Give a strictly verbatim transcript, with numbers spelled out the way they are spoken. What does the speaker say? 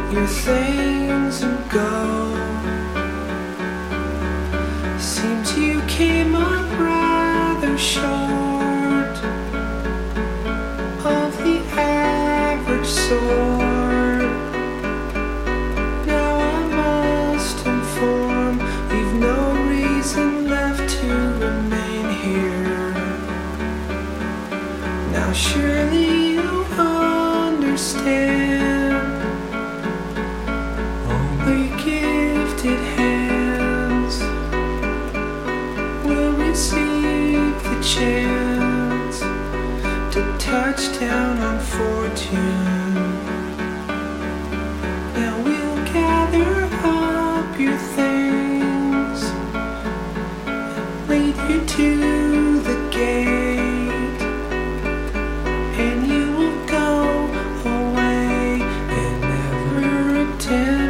your things and go. Seems you came up rather short of the average sort. Now I must inform you've no reason left to remain here. Now surely you understand, only gifted hands will receive the chance to touch down on fortune. Now we'll gather up your things and lead you to the gate, and you will go away and never attend